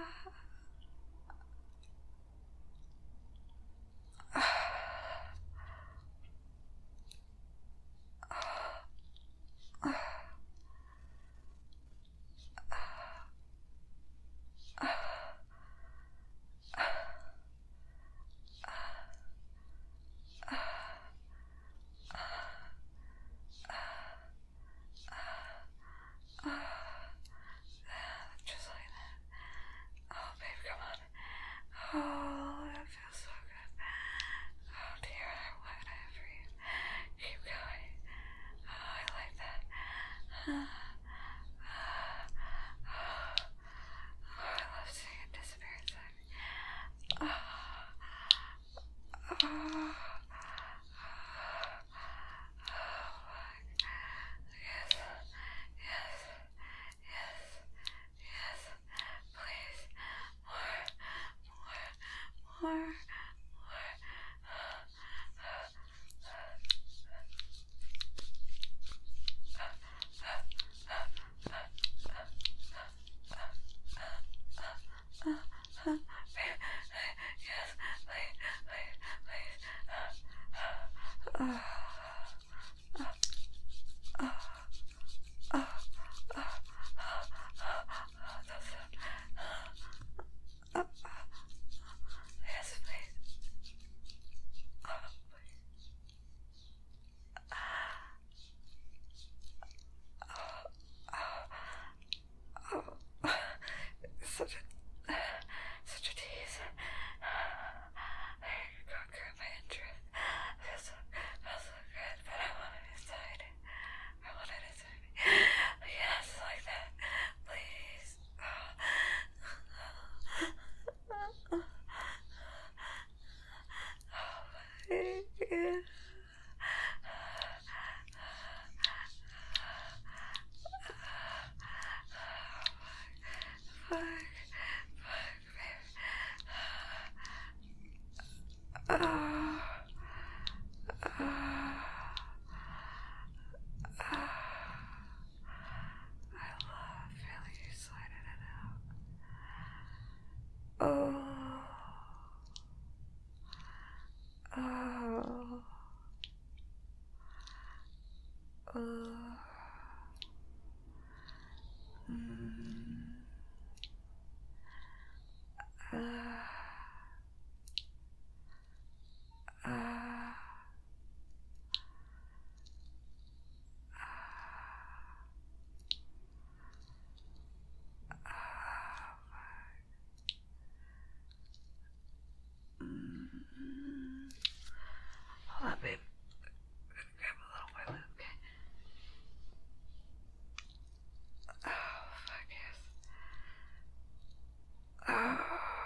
Just like that. Oh, babe, come on. Oh, that feels so good. Oh, dear, why would I for you? Keep going. Oh, I like that. Oh, I love seeing it disappear inside me. Oh. Yes, yes, yes, yes, please, more. Yes, please. Yes, please. Such a tease. There you go, girl, my interest. Feels so good, but I want it inside. I want it inside me. Yes, like that. Please. Yeah. Fuck, baby. I love feeling you sliding it out. Oh. Oh. Oh. Hold on, babe. Grab a little more lube, okay? Oh, fuck yes. Oh.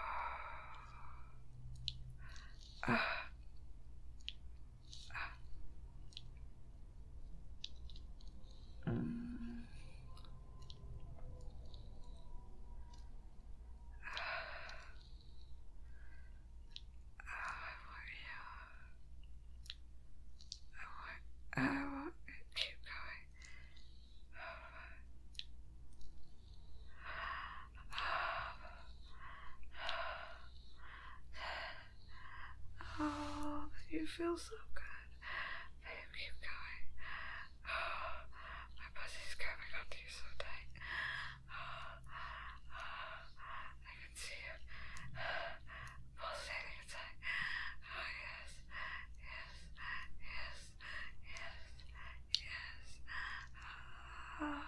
I want to keep going. Oh, you feel so good. Babe, keep going. Oh, my pussy's grabbing onto you so tight. Oh, I can see you pulsating inside. Oh, yes, yes, yes, yes, yes. Oh.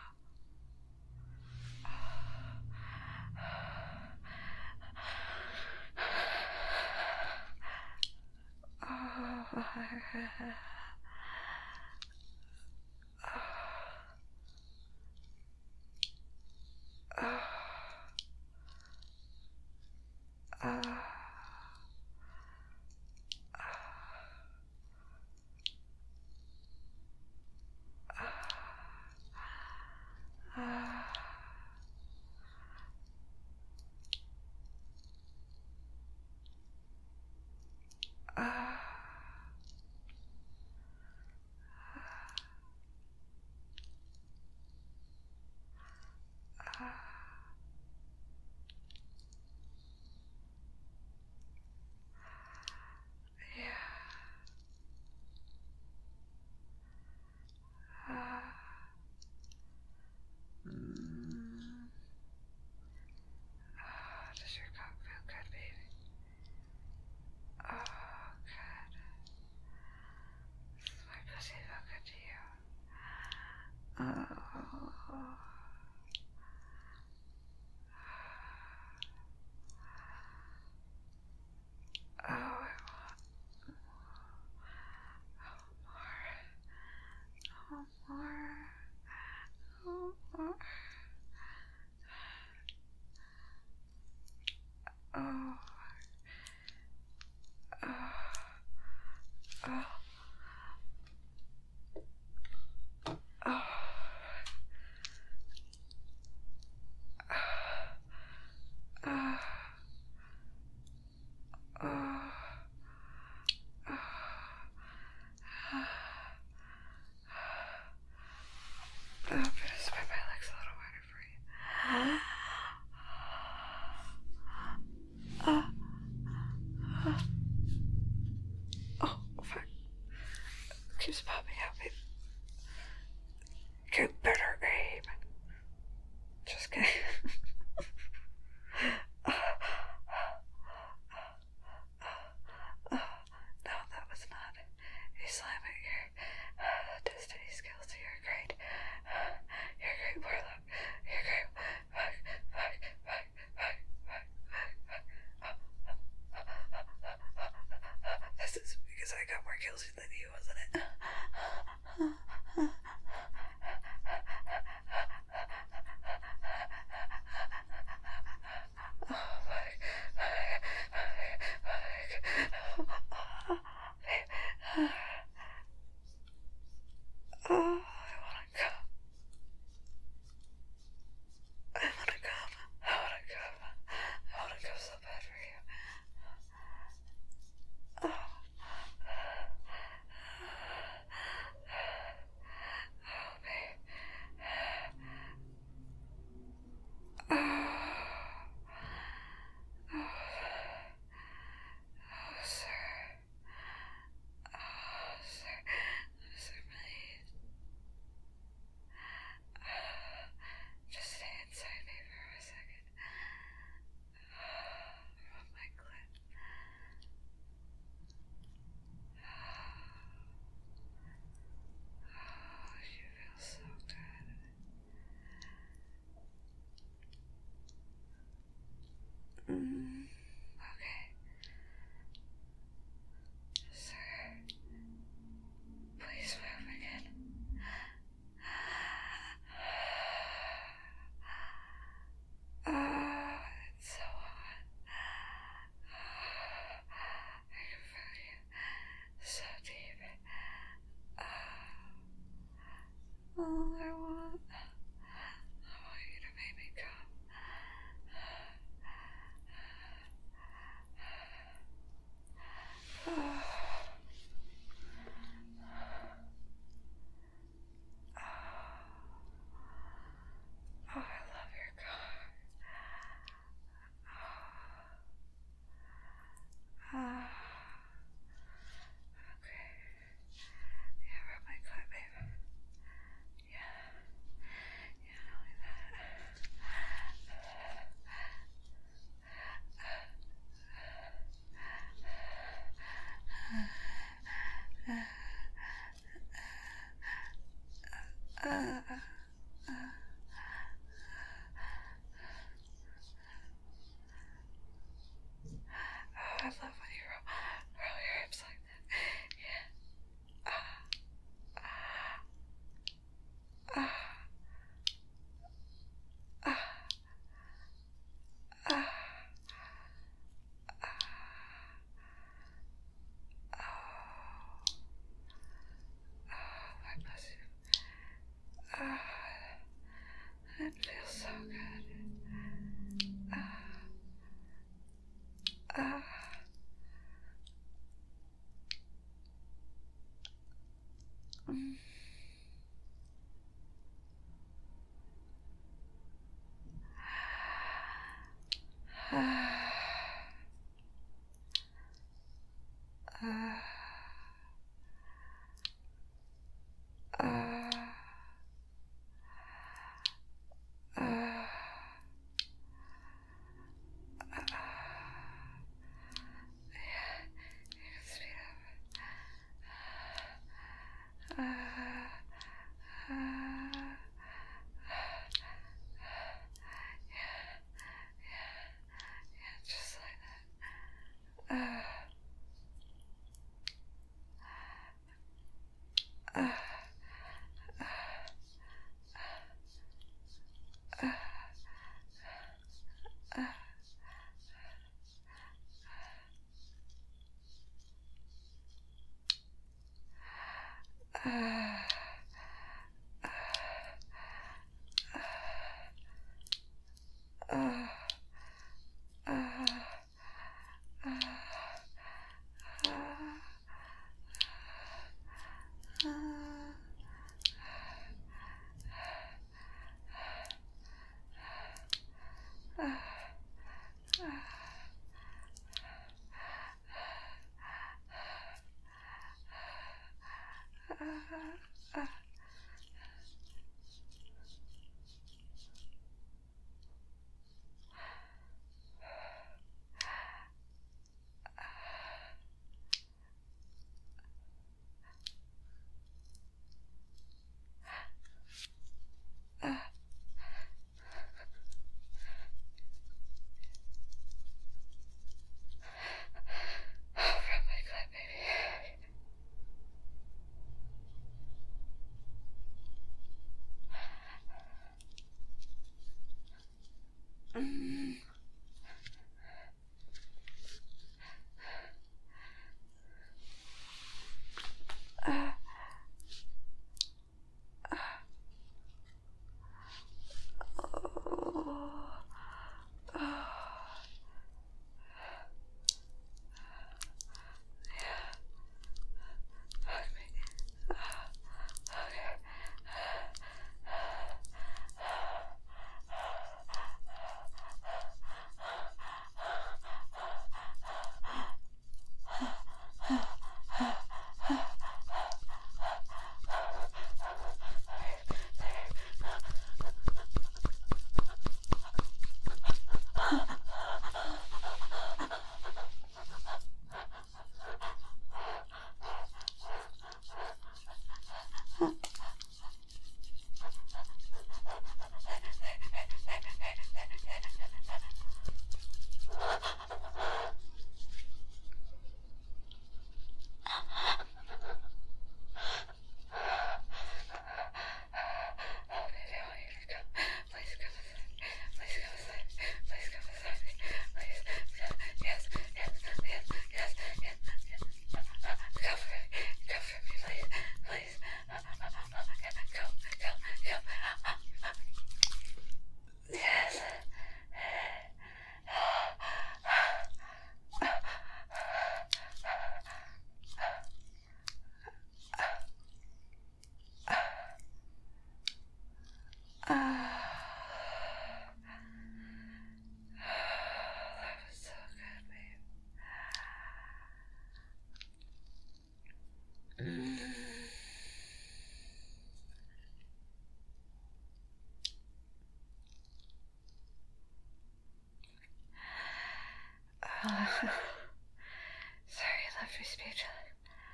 Sorry, you left me speechless.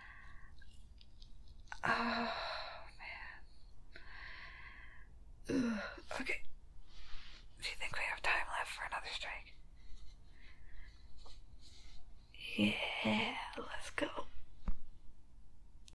Oh, man. Ooh, okay. Do you think we have time left for another strike? Yeah, let's go.